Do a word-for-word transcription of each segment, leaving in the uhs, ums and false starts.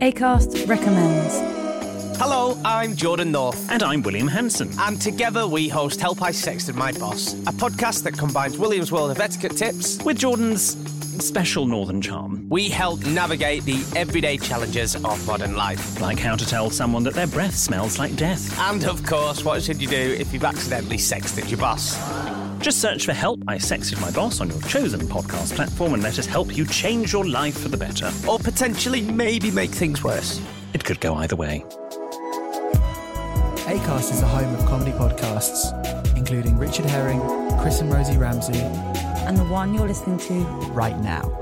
Acast recommends. Hello, I'm Jordan North. And I'm William Hanson. And together we host Help I Sexted My Boss, a podcast that combines William's world of etiquette tips with Jordan's special northern charm. We help navigate the everyday challenges of modern life. Like how to tell someone that their breath smells like death. And of course, what should you do if you've accidentally sexted your boss? Just search for Help I Sexted My Boss on your chosen podcast platform and let us help you change your life for the better. Or potentially maybe make things worse. It could go either way. Acast is the home of comedy podcasts, including Richard Herring, Chris and Rosie Ramsey, And the one you're listening to right now.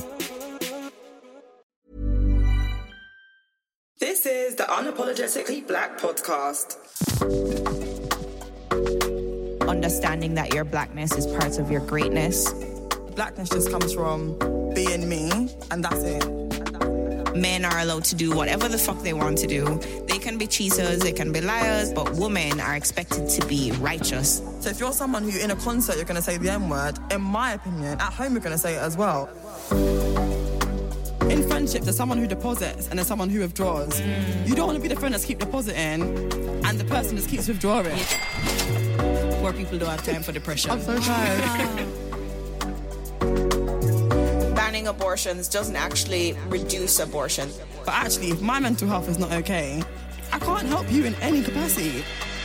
This is the Unapologetically Black podcast. Understanding that your blackness is part of your greatness. Blackness just comes from being me, and that's it. Men are allowed to do whatever the fuck they want to do. They can be cheaters, they can be liars, but women are expected to be righteous. So if you're someone who in a concert you're going to say the N-word, in my opinion, at home you're going to say it as well. In friendship, there's someone who deposits and there's someone who withdraws. Mm. You don't want to be the friend that's keep depositing and the person that keeps withdrawing. Poor people don't have time for depression. I'm so tired. Banning abortions doesn't actually reduce abortion. But actually, if my mental health is not okay, I can't help you in any capacity.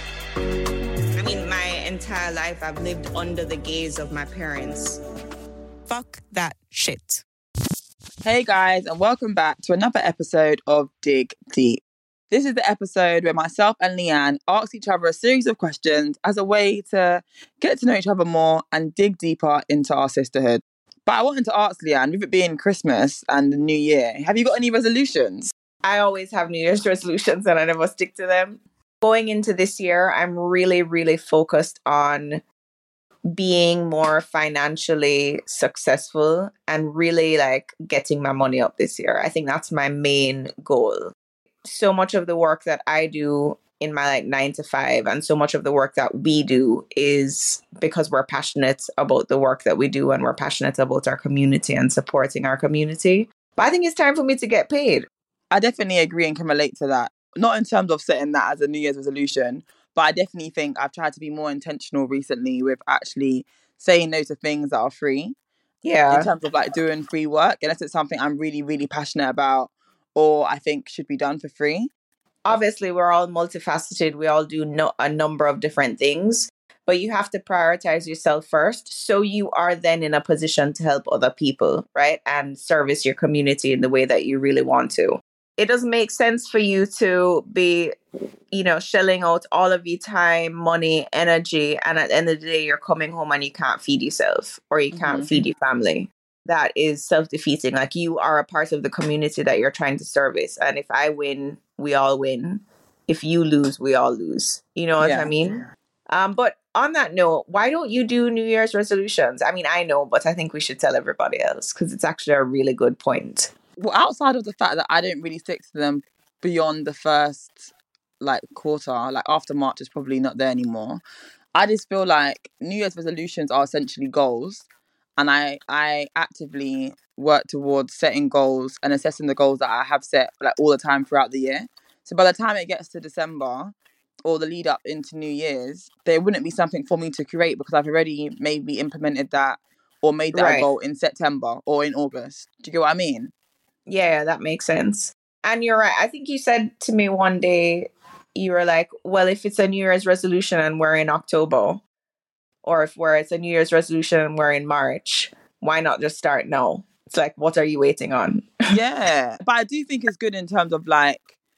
I mean, my entire life I've lived under the gaze of my parents. Fuck that shit. Hey guys, and welcome back to another episode of Dig Deep. This is the episode where myself and Leanne ask each other a series of questions as a way to get to know each other more and dig deeper into our sisterhood. But I wanted to ask Leanne, with it being Christmas and the New Year, have you got any resolutions? I always have New Year's resolutions and I never stick to them. Going into this year, I'm really, really focused on being more financially successful and really like getting my money up this year. I think that's my main goal. So much of the work that I do in my like nine to five and so much of the work that we do is because we're passionate about the work that we do and we're passionate about our community and supporting our community. But I think it's time for me to get paid. I definitely agree and can relate to that. Not in terms of setting that as a New Year's resolution, but I definitely think I've tried to be more intentional recently with actually saying no to things that are free. Yeah. In terms of like doing free work, unless it's something I'm really, really passionate about or I think should be done for free. Obviously, we're all multifaceted. We all do no- a number of different things, but you have to prioritize yourself first. So you are then in a position to help other people, right? And service your community in the way that you really want to. It doesn't make sense for you to be, you know, shelling out all of your time, money, energy. And at the end of the day, you're coming home and you can't feed yourself or you can't mm-hmm. feed your family. That is self-defeating. Like you are a part of the community that you're trying to service. And if I win, we all win. If you lose, we all lose. You know what yeah. I mean? Um, but on that note, why don't you do New Year's resolutions? I mean, I know, but I think we should tell everybody else because it's actually a really good point. Well, outside of the fact that I don't really stick to them beyond the first like quarter, like after March is probably not there anymore. I just feel like New Year's resolutions are essentially goals. And I, I actively work towards setting goals and assessing the goals that I have set like all the time throughout the year. So by the time it gets to December or the lead up into New Year's, there wouldn't be something for me to create because I've already maybe implemented that or made that right. a goal in September or in August. Do you get what I mean? Yeah, that makes sense. And you're right. I think you said to me one day, you were like, well, if it's a New Year's resolution and we're in October, or if we're it's a New Year's resolution and we're in March, why not just start now? It's like, what are you waiting on? Yeah. But I do think it's good in terms of like,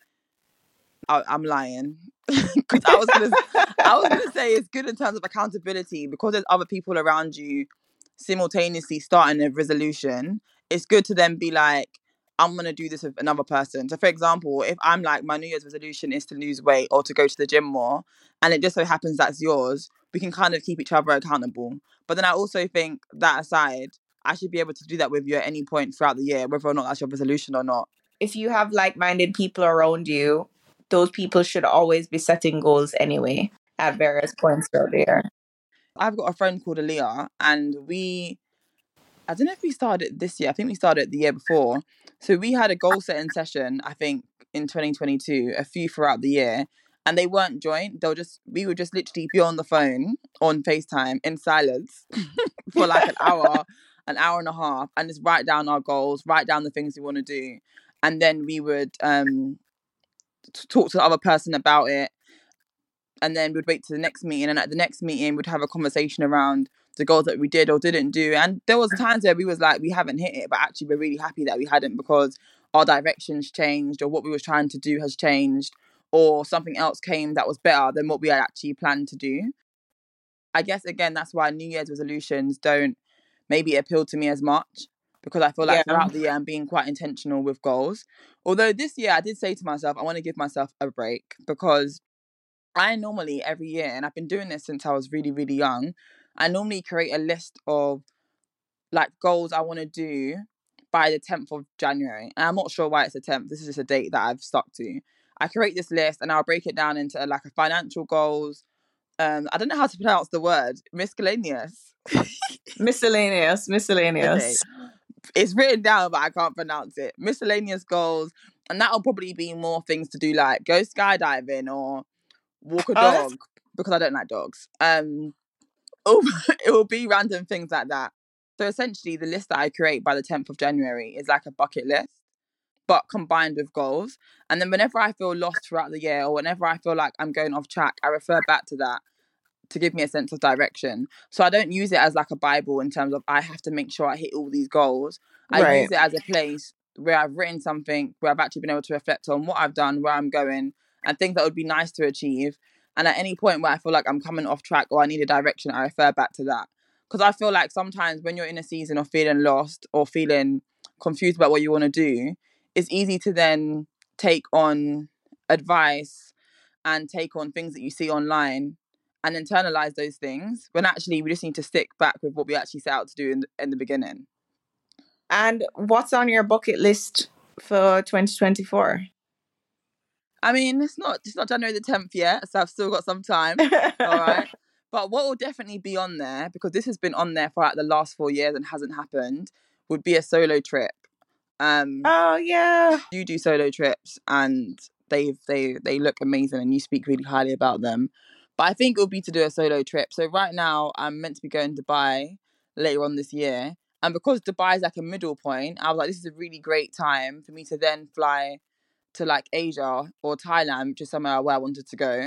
I, I'm lying. Because I was gonna, I was gonna say it's good in terms of accountability because there's other people around you simultaneously starting a resolution. It's good to then be like, I'm gonna do this with another person. So, for example, if I'm like, my New Year's resolution is to lose weight or to go to the gym more, and it just so happens that's yours, we can kind of keep each other accountable. But then I also think that aside, I should be able to do that with you at any point throughout the year, whether or not that's your resolution or not. If you have like-minded people around you, those people should always be setting goals anyway at various points throughout the year. I've got a friend called Aaliyah and we I don't know if we started this year. I think we started the year before. So we had a goal setting session, I think, in twenty twenty-two, a few throughout the year. And they weren't joint. They'll just, we would just literally be on the phone on FaceTime in silence for like an hour, an hour and a half, and just write down our goals, write down the things we want to do. And then we would um, talk to the other person about it. And then we'd wait to the next meeting. And at the next meeting, we'd have a conversation around the goals that we did or didn't do. And there was times where we was like, we haven't hit it, but actually we're really happy that we hadn't because our direction's changed or what we was trying to do has changed or something else came that was better than what we had actually planned to do. I guess, again, that's why New Year's resolutions don't maybe appeal to me as much because I feel like Yeah. throughout the year I'm being quite intentional with goals. Although this year I did say to myself, I want to give myself a break because I normally every year, and I've been doing this since I was really, really young, I normally create a list of like goals I want to do by the tenth of January. And I'm not sure why it's the tenth. This is just a date that I've stuck to. I create this list and I'll break it down into like a financial goals. Um, I don't know how to pronounce the word. Miscellaneous. Miscellaneous, miscellaneous. Okay. It's written down, but I can't pronounce it. Miscellaneous goals. And that'll probably be more things to do like go skydiving or walk a Oh, dog that's- because I don't like dogs. Um, it will be random things like that. So essentially, the list that I create by the tenth of January is like a bucket list, but combined with goals. And then whenever I feel lost throughout the year or whenever I feel like I'm going off track, I refer back to that to give me a sense of direction. So I don't use it as like a Bible in terms of I have to make sure I hit all these goals. I Right. use it as a place where I've written something, where I've actually been able to reflect on what I've done, where I'm going, and things that would be nice to achieve. And at any point where I feel like I'm coming off track or I need a direction, I refer back to that. Because I feel like sometimes when you're in a season of feeling lost or feeling confused about what you want to do, it's easy to then take on advice and take on things that you see online and internalize those things when actually we just need to stick back with what we actually set out to do in the, in the beginning. And what's on your bucket list for twenty twenty-four? I mean, it's not it's not January the tenth yet, so I've still got some time. All right. But what will definitely be on there, because this has been on there for like the last four years and hasn't happened, would be a solo trip. Um, Oh, yeah. you do solo trips and they've they they look amazing and you speak really highly about them. But I think it would be to do a solo trip. So right now I'm meant to be going to Dubai later on this year. And because Dubai is like a middle point, I was like, this is a really great time for me to then fly to like Asia or Thailand, which is somewhere where I wanted to go.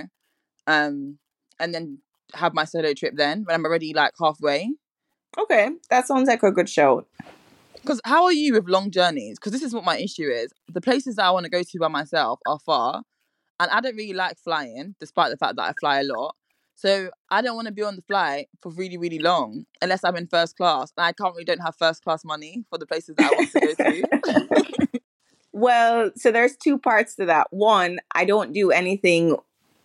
Um, and then have my solo trip then when I'm already like halfway. Okay, that sounds like a good show. Because how are you with long journeys? Because this is what my issue is. The places that I want to go to by myself are far. And I don't really like flying, despite the fact that I fly a lot. So I don't want to be on the flight for really, really long, unless I'm in first class. And I currently don't have first class money for the places that I want to go to. Well, so there's two parts to that. One, I don't do anything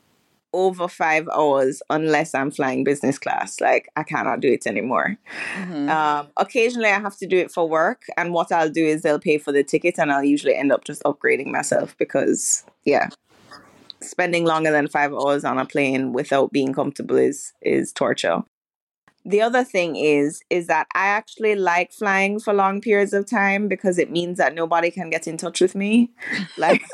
over five hours unless I'm flying business class. Like, I cannot do it anymore. Mm-hmm. Um, occasionally, I have to do it for work. And what I'll do is they'll pay for the ticket and I'll usually end up just upgrading myself because, yeah, spending longer than five hours on a plane without being comfortable is is torture. The other thing is, is that I actually like flying for long periods of time because it means that nobody can get in touch with me. Like,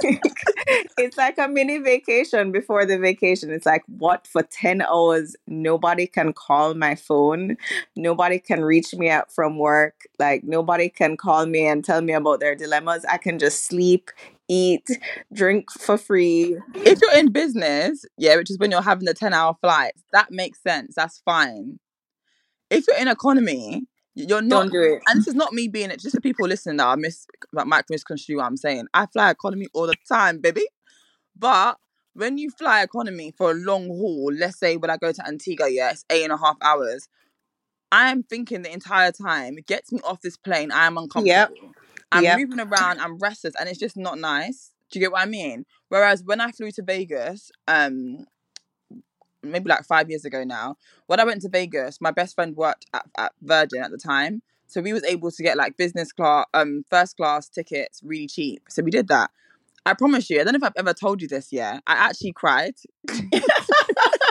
it's like a mini vacation before the vacation. It's like, what, for ten hours, nobody can call my phone. Nobody can reach me out from work. Like, nobody can call me and tell me about their dilemmas. I can just sleep, eat, drink for free. If you're in business, yeah, which is when you're having the ten hour flights, that makes sense. That's fine. If you're in economy, you're not. Don't do it. And this is not me being it. Just for people listening that I miss, that might misconstrue what I'm saying. I fly economy all the time, baby. But when you fly economy for a long haul, let's say when I go to Antigua, yeah, it's eight and a half hours. I'm thinking the entire time, it gets me off this plane, I am uncomfortable. Yep. I'm Yep. moving around, I'm restless, and it's just not nice. Do you get what I mean? Whereas when I flew to Vegas, um, maybe like five years ago now, when I went to Vegas, my best friend worked at, at Virgin at the time. So we was able to get like business class, um, first class tickets really cheap. So we did that. I promise you, I don't know if I've ever told you this yet. I actually cried.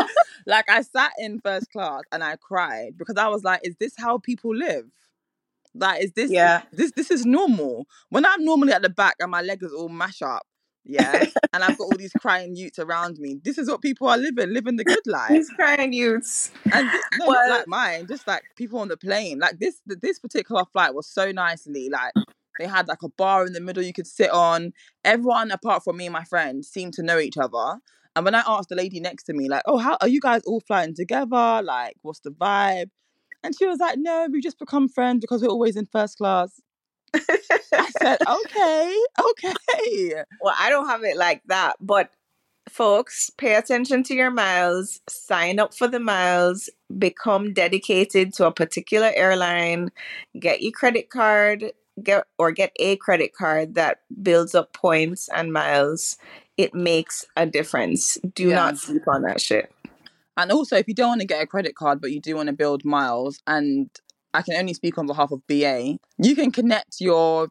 Like I sat in first class and I cried because I was like, is this how people live? Like, is this Yeah. this this is normal? When I'm normally at the back and my leg is all mash up, yeah, and I've got all these crying youths around me. This is what people are living, living the good life. These crying youths. And th- no, Well- not like mine, just like people on the plane. Like this, th- this particular flight was so nicely. Like they had like a bar in the middle you could sit on. Everyone apart from me and my friend seemed to know each other. And when I asked the lady next to me, like, "Oh, how are you guys all flying together? Like, what's the vibe?" And she was like, "No, we just become friends because we're always in first class." I said, "Okay, okay." Well, I don't have it like that, but folks, pay attention to your miles, sign up for the miles, become dedicated to a particular airline, get your credit card, get or get a credit card that builds up points and miles. It makes a difference. Do Yeah. not sleep on that shit. And also, if you don't want to get a credit card, but you do want to build miles, and I can only speak on behalf of B A, you can connect your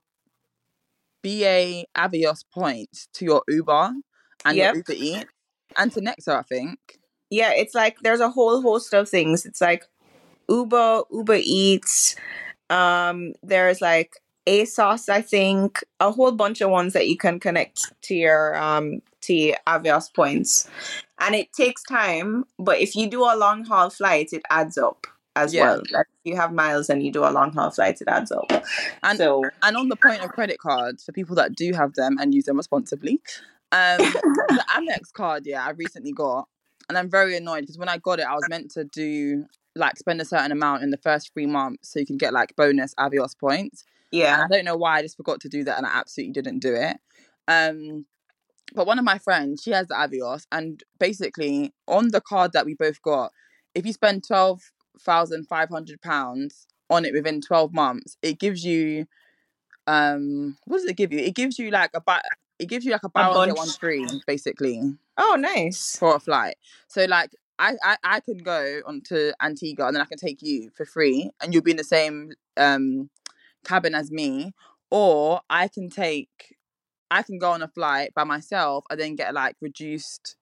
B A Avios points to your Uber and Yep. your Uber Eats and to Nectar, I think. Yeah, it's like there's a whole host of things. It's like Uber, Uber Eats. Um, there's like ASOS, I think, a whole bunch of ones that you can connect to your um to your Avios points. And it takes time, but if you do a long haul flight, it adds up as Yeah. well. Like if you have miles and you do a long haul flight, it adds up. And so and on the point of credit cards, for people that do have them and use them responsibly, um, the Amex card, yeah, I recently got, and I'm very annoyed because when I got it, I was meant to do like spend a certain amount in the first three months so you can get like bonus Avios points. yeah. And I don't know why I just forgot to do that, and I absolutely didn't do it. Um, but one of my friends, she has the Avios, and basically on the card that we both got, if you spend twelve thousand five hundred pounds on it within twelve months, it gives you um what does it give you? It gives you like a buy, it gives you like a buy one get bunch. one free, basically, Oh, nice. for a flight. So like I, I I can go onto Antigua and then I can take you for free, and you'll be in the same um cabin as me, or I can take I can go on a flight by myself and then get like reduced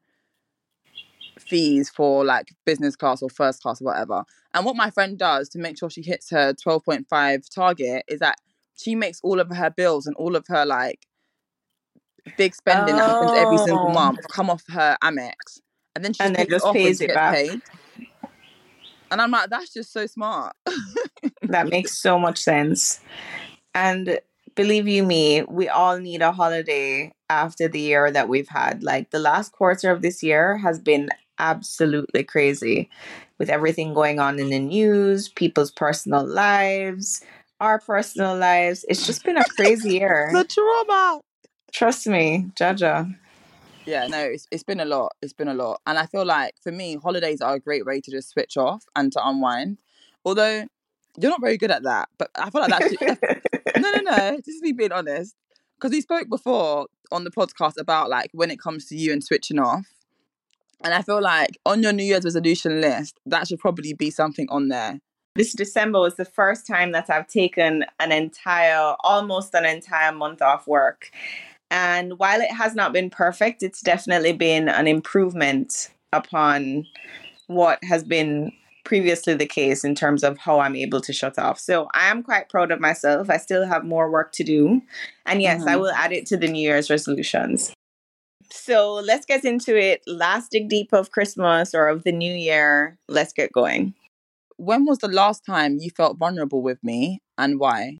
fees for like business class or first class or whatever. And what my friend does to make sure she hits her twelve point five target is that she makes all of her bills and all of her like big spending that happens every single Oh. month come off her Amex, and then she And then takes it just off when pays she it gets back. paid. And I'm like, that's just so smart. That makes so much sense. And believe you me, we all need a holiday after the year that we've had. Like the last quarter of this year has been absolutely crazy with everything going on in the news, people's personal lives, our personal lives. It's just been a crazy year. The trauma. Trust me, Jaja. Yeah, no, it's it's been a lot. It's been a lot. And I feel like for me, holidays are a great way to just switch off and to unwind. Although you're not very good at that. But I feel like that's no, no, no. This is me being honest. Because we spoke before on the podcast about like when it comes to you and switching off. And I feel like on your New Year's resolution list, that should probably be something on there. This December was the first time that I've taken an entire, almost an entire month off work. And while it has not been perfect, it's definitely been an improvement upon what has been previously the case in terms of how I'm able to shut off. So I am quite proud of myself. I still have more work to do. And yes, Mhm. I will add it to the New Year's resolutions. So let's get into it. Last dig deep of Christmas or of the new year. Let's get going. When was the last time you felt vulnerable with me and why?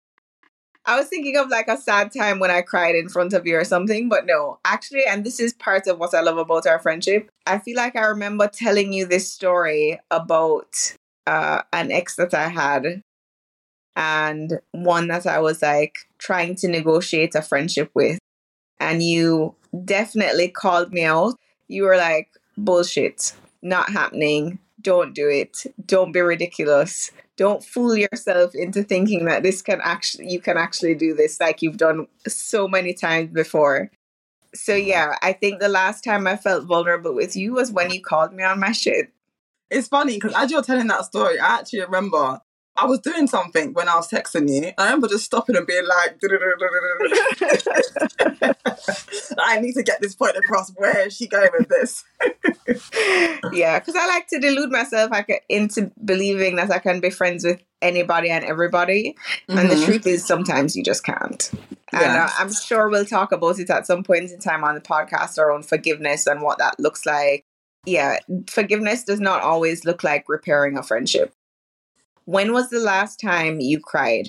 I was thinking of like a sad time when I cried in front of you or something, but no, actually, and this is part of what I love about our friendship. I feel like I remember telling you this story about uh, an ex that I had and one that I was like trying to negotiate a friendship with. And you definitely called me out. You were like, bullshit, not happening. Don't do it. Don't be ridiculous. Don't fool yourself into thinking that this can actually, you can actually do this like you've done so many times before. So yeah, I think the last time I felt vulnerable with you was when you called me on my shit. It's funny because as you're telling that story, I actually remember I was doing something when I was texting you. I remember just stopping and being like, I need to get this point across. Where is she going with this? Yeah, because I like to delude myself I can, into believing that I can be friends with anybody and everybody. Mm-hmm. And the truth is, sometimes you just can't. Yeah. And uh, I'm sure we'll talk about it at some point in time on the podcast around forgiveness and what that looks like. Yeah, forgiveness does not always look like repairing a friendship. When was the last time you cried?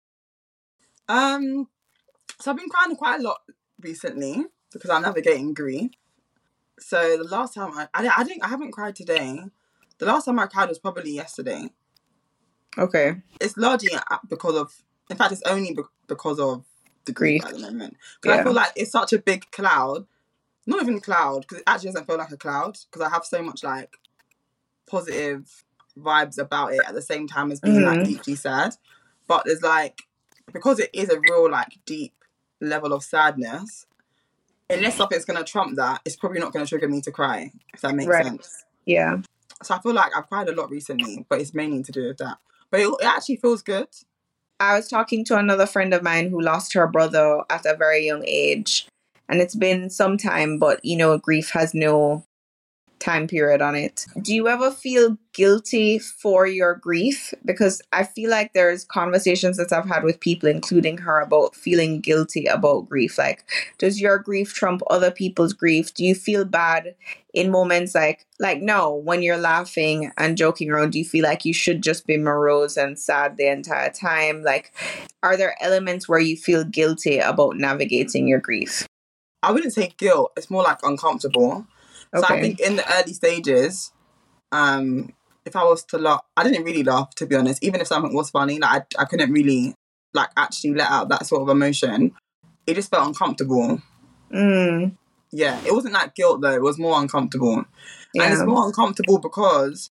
Um, so I've been crying quite a lot recently because I'm navigating grief. So the last time I, I, I think I haven't cried today. The last time I cried was probably yesterday. Okay. It's largely because of, in fact, it's only be- because of the grief, grief. at the moment. Because yeah. I feel like it's such a big cloud. Not even cloud, because it actually doesn't feel like a cloud. Because I have so much like positive vibes about it at the same time as being mm-hmm. like deeply sad. But there's like, because it is a real like deep level of sadness, unless something's going to trump that, it's probably not going to trigger me to cry, if that makes right. sense. Yeah. So I feel like I've cried a lot recently, but it's mainly to do with that. But it, it actually feels good. I was talking to another friend of mine who lost her brother at a very young age. And it's been some time, but, you know, grief has no time period on it. Do you ever feel guilty for your grief? Because I feel like there's conversations that I've had with people, including her, about feeling guilty about grief. Like, does your grief trump other people's grief? Do you feel bad in moments like, like no, when you're laughing and joking around, do you feel like you should just be morose and sad the entire time? Like, are there elements where you feel guilty about navigating your grief? I wouldn't say guilt. It's more like uncomfortable. Okay. So I think in the early stages, um, if I was to laugh, I didn't really laugh, to be honest. Even if something was funny, like I, I couldn't really like actually let out that sort of emotion. It just felt uncomfortable. Mm. Yeah, it wasn't like guilt though. It was more uncomfortable. Yeah. And it's more uncomfortable because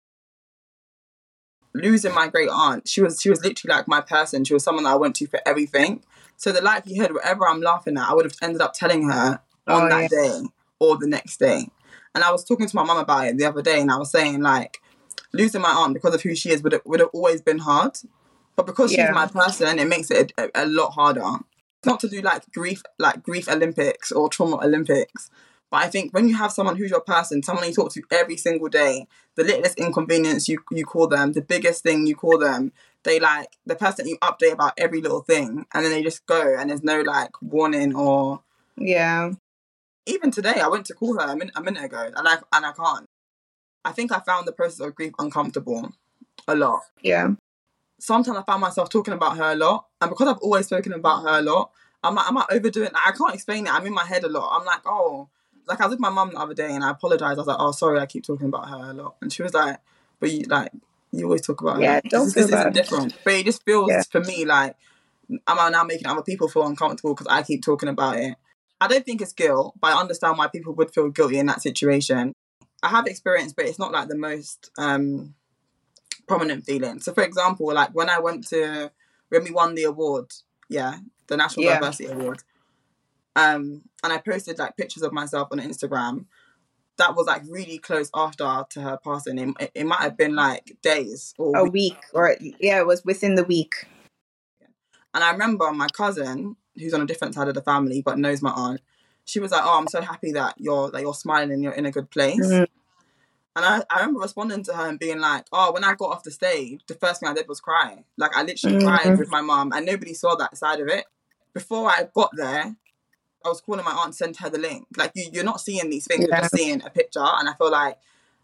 losing my great aunt, she was she was literally like my person. She was someone that I went to for everything. So the likelihood, whatever I'm laughing at, I would have ended up telling her on oh, that yeah. day or the next day. And I was talking to my mum about it the other day, and I was saying, like, losing my aunt because of who she is would have, would have always been hard. But because yeah. she's my person, it makes it a, a lot harder. Not to do, like, grief like grief Olympics or trauma Olympics. But I think when you have someone who's your person, someone you talk to every single day, the littlest inconvenience you, you call them, the biggest thing you call them, they like the person you update about every little thing, and then they just go and there's no like warning or yeah. Even today, I went to call her a minute, a minute ago, and I and I can't. I think I found the process of grief uncomfortable a lot. Yeah. Sometimes I found myself talking about her a lot, and because I've always spoken about her a lot, I'm like, I might overdo it. Like, I can't explain it. I'm in my head a lot. I'm like, oh, like I was with my mum the other day, and I apologized. I was like, oh, sorry, I keep talking about her a lot, and she was like, but you like. You always talk about yeah, her. Don't this, feel this bad. isn't different. But it just feels, yeah. for me, like, I'm now making other people feel uncomfortable because I keep talking about it. I don't think it's guilt, but I understand why people would feel guilty in that situation. I have experience, but it's not, like, the most um, prominent feeling. So, for example, like, when I went to, when we won the award, yeah, the National yeah. Diversity Award, um, and I posted, like, pictures of myself on Instagram, that was like really close after to her passing. It, it might have been like days or a week. week or yeah, it was within the week. And I remember my cousin, who's on a different side of the family but knows my aunt, she was like, "Oh, I'm so happy that you're that you're smiling and you're in a good place." Mm-hmm. And I, I remember responding to her and being like, "Oh, when I got off the stage, the first thing I did was cry. Like I literally mm-hmm. cried with my mum, and nobody saw that side of it. Before I got there, I was calling my aunt to send her the link. Like you, you're not seeing these things; yeah. you're just seeing a picture. And I feel like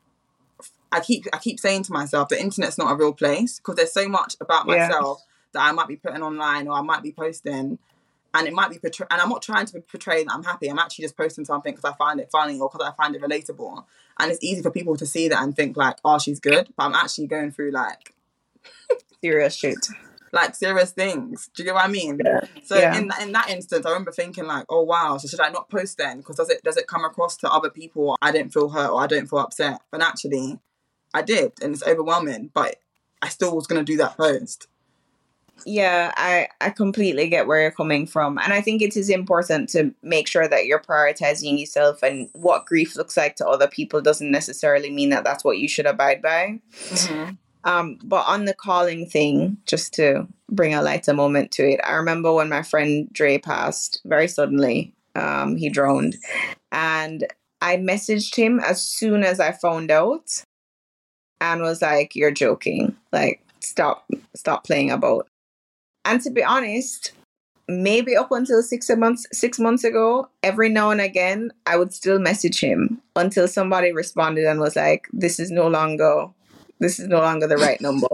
I keep, I keep saying to myself, the internet's not a real place because there's so much about yeah. myself that I might be putting online or I might be posting, and it might be portray- and I'm not trying to portray that I'm happy. I'm actually just posting something because I find it funny or because I find it relatable. And it's easy for people to see that and think like, "Oh, she's good," but I'm actually going through like serious shit. Like serious things. Do you get what I mean? Yeah. So yeah. in that in that instance, I remember thinking like, oh wow, so should I not post then? Because does it does it come across to other people I didn't feel hurt or I don't feel upset? But actually, I did, and it's overwhelming. But I still was gonna do that post. Yeah, I I completely get where you're coming from, and I think it is important to make sure that you're prioritizing yourself. And what grief looks like to other people doesn't necessarily mean that that's what you should abide by. Mm-hmm. Um, but on the calling thing, just to bring a lighter moment to it, I remember when my friend Dre passed very suddenly, um, he drowned. And I messaged him as soon as I found out and was like, you're joking. Like, stop, stop playing about. And to be honest, maybe up until six months, six months ago, every now and again, I would still message him until somebody responded and was like, this is no longer, this is no longer the right number.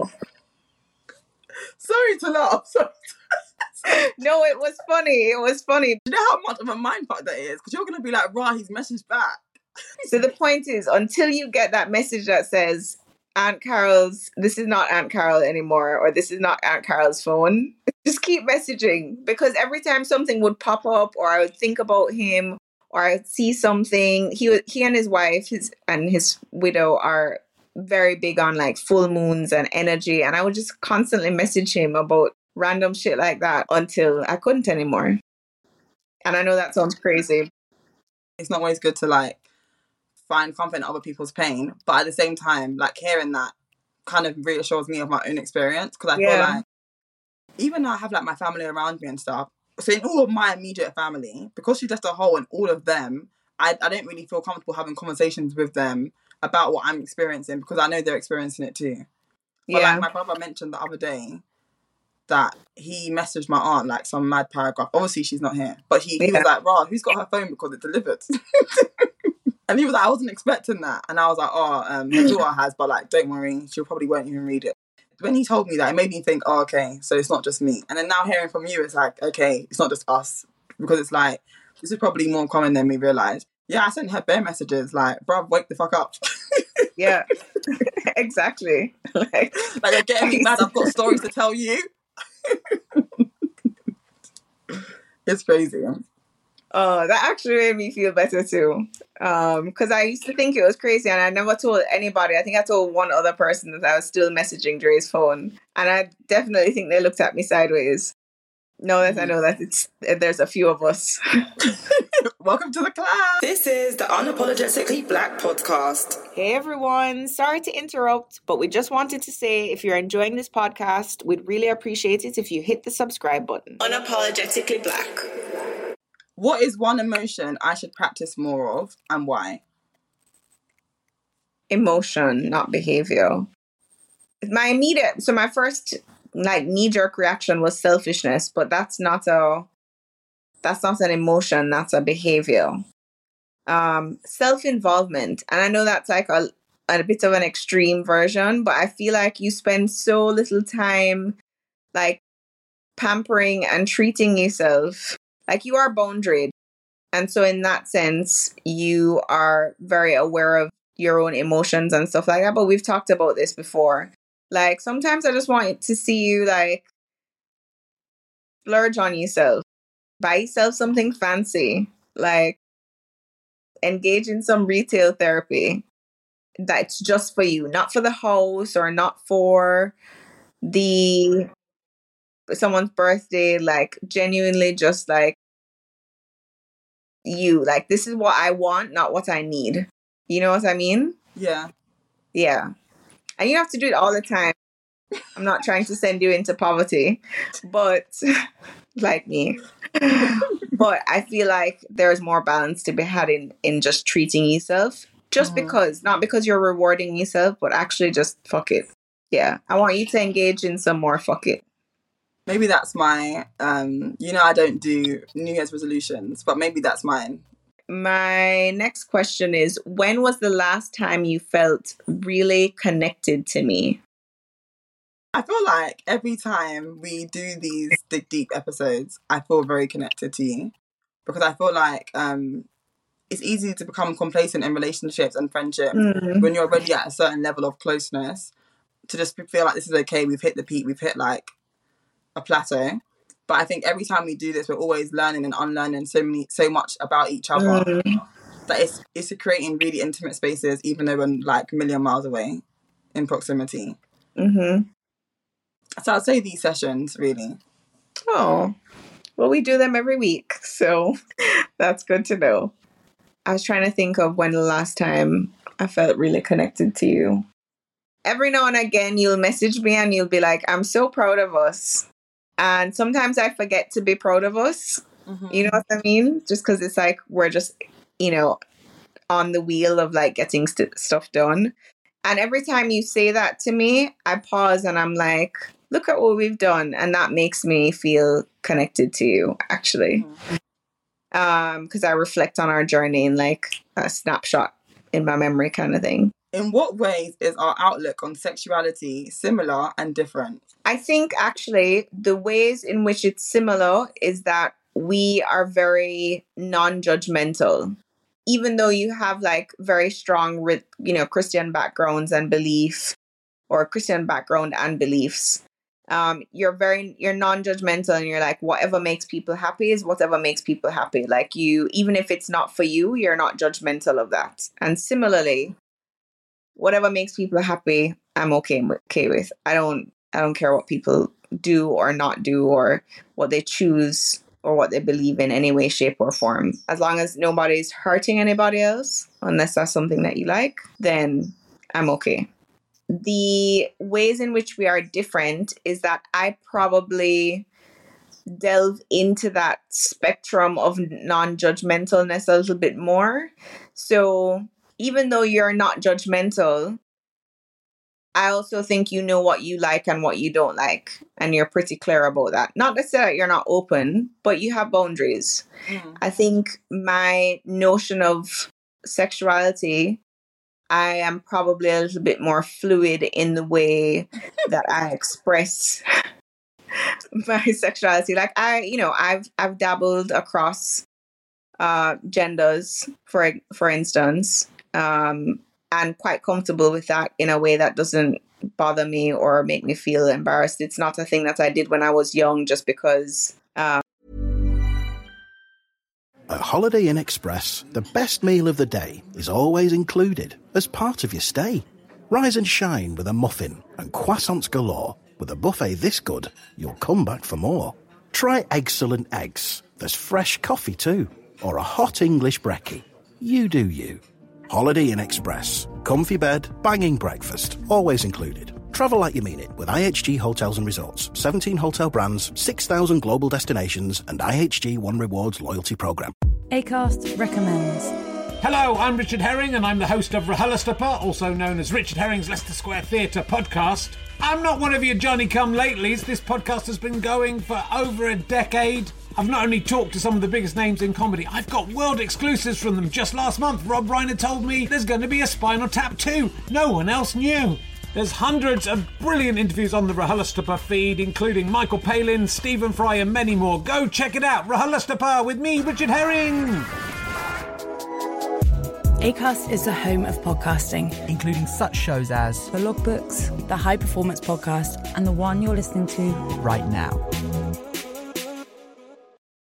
Sorry to laugh. Sorry. No, it was funny. It was funny. Do you know how much of a mindfuck that is? Because you're going to be like, right, he's messaged back. So the point is, until you get that message that says, Aunt Carol's, this is not Aunt Carol anymore, or this is not Aunt Carol's phone, just keep messaging. Because every time something would pop up, or I would think about him, or I would see something, he would, he and his wife his and his widow are very big on like full moons and energy. And I would just constantly message him about random shit like that until I couldn't anymore. And I know that sounds crazy. It's not always good to like find comfort in other people's pain, but at the same time, like hearing that kind of reassures me of my own experience, because I yeah. feel like even though I have like my family around me and stuff, so in all of my immediate family, because she's just a whole in all of them, I, I don't really feel comfortable having conversations with them about what I'm experiencing, because I know they're experiencing it too. But yeah. like my brother mentioned the other day that he messaged my aunt like some mad paragraph. Obviously she's not here, but he, he yeah. was like, "Rah, who's got her phone because it delivered?" And he was like, "I wasn't expecting that." And I was like, "Oh, um, her daughter has, but like, don't worry, she'll probably won't even read it." When he told me that, it made me think, "Oh, okay, so it's not just me." And then now hearing from you, it's like, okay, it's not just us, because it's like this is probably more common than we realise. Yeah, I sent her bare messages like, "Bruv, wake the fuck up." Yeah, exactly. Like, like you're getting me mad. I've got stories to tell you. It's crazy. Oh, that actually made me feel better too. Um, because I used to think it was crazy, and I never told anybody. I think I told one other person that I was still messaging Dre's phone, and I definitely think they looked at me sideways. No, that I know that it's there's a few of us. Welcome to the class. This is the Unapologetically Black podcast. Hey everyone, sorry to interrupt, but we just wanted to say if you're enjoying this podcast, we'd really appreciate it if you hit the subscribe button. Unapologetically Black. What is one emotion I should practice more of, and why? Emotion, not behavior. My immediate, so my first like knee-jerk reaction was selfishness, but that's not a that's not an emotion, that's a behavior. Um self-involvement, and I know that's like a, a bit of an extreme version, but I feel like you spend so little time like pampering and treating yourself. Like you are boundaried, and so in that sense you are very aware of your own emotions and stuff like that. But we've talked about this before. Like, sometimes I just want to see you, like, splurge on yourself. Buy yourself something fancy. Like, engage in some retail therapy. That's just for you. Not for the house or not for the someone's birthday. Like, genuinely just, like, you. Like, this is what I want, not what I need. You know what I mean? Yeah. Yeah. And you have to do it all the time. I'm not trying to send you into poverty, but like me. But I feel like there's more balance to be had in, in just treating yourself. Just mm-hmm. because, not because you're rewarding yourself, but actually just fuck it. Yeah. I want you to engage in some more fuck it. Maybe that's my, um, you know, I don't do New Year's resolutions, but maybe that's mine. My next question is, when was the last time you felt really connected to me? I feel like every time we do these Dig Deep episodes, I feel very connected to you, because I feel like um, it's easy to become complacent in relationships and friendships mm. when you're already at a certain level of closeness, to just feel like this is okay, we've hit the peak, we've hit like a plateau. But I think every time we do this, we're always learning and unlearning so many, so much about each other mm. that it's it's creating really intimate spaces, even though we're like a million miles away in proximity. Mm-hmm. So I'd say these sessions, really. Oh, well, we do them every week, so that's good to know. I was trying to think of when the last time I felt really connected to you. Every now and again, you'll message me and you'll be like, "I'm so proud of us." And sometimes I forget to be proud of us. Mm-hmm. You know what I mean? Just because it's like we're just, you know, on the wheel of like getting st- stuff done. And every time you say that to me, I pause and I'm like, look at what we've done. And that makes me feel connected to you, actually. Mm-hmm. Um, because I reflect on our journey in like a snapshot in my memory kind of thing. In what ways is our outlook on sexuality similar and different? I think actually the ways in which it's similar is that we are very non-judgmental. Even though you have like very strong, you know, Christian backgrounds and belief, or Christian background and beliefs, um, you're very, you're non-judgmental, and you're like, whatever makes people happy is whatever makes people happy. Like you, even if it's not for you, you're not judgmental of that. And similarly, whatever makes people happy, I'm okay with. Okay with. I don't, I don't care what people do or not do, or what they choose, or what they believe in any way, shape, or form. As long as nobody's hurting anybody else, unless that's something that you like, then I'm okay. The ways in which we are different is that I probably delve into that spectrum of non-judgmentalness a little bit more. So even though you're not judgmental, I also think you know what you like and what you don't like, and you're pretty clear about that. Not to say that you're not open, but you have boundaries. Mm. I think my notion of sexuality, I am probably a little bit more fluid in the way that I express my sexuality. Like I, you know, I've I've dabbled across uh, genders, for for instance. Um, and quite comfortable with that in a way that doesn't bother me or make me feel embarrassed. It's not a thing that I did when I was young just because... Um... At Holiday Inn Express, the best meal of the day is always included as part of your stay. Rise and shine with a muffin and croissants galore. With a buffet this good, you'll come back for more. Try Eggcellent Eggs. There's fresh coffee too. Or a hot English brekkie. You do you. Holiday Inn Express. Comfy bed, banging breakfast, always included. Travel like you mean it with I H G Hotels and Resorts. seventeen hotel brands, six thousand global destinations, and I H G One Rewards loyalty program. Acast recommends. Hello, I'm Richard Herring, and I'm the host of RHLSTP, also known as Richard Herring's Leicester Square Theatre podcast. I'm not one of your Johnny-come-latelys. This podcast has been going for over a decade. I've not only talked to some of the biggest names in comedy, I've got world exclusives from them. Just last month, Rob Reiner told me there's going to be a Spinal Tap two. No one else knew. There's hundreds of brilliant interviews on the RHLSTP feed, including Michael Palin, Stephen Fry, and many more. Go check it out. RHLSTP with me, Richard Herring. Acast is the home of podcasting, including such shows as The Logbooks, the High Performance Podcast, and the one you're listening to right now.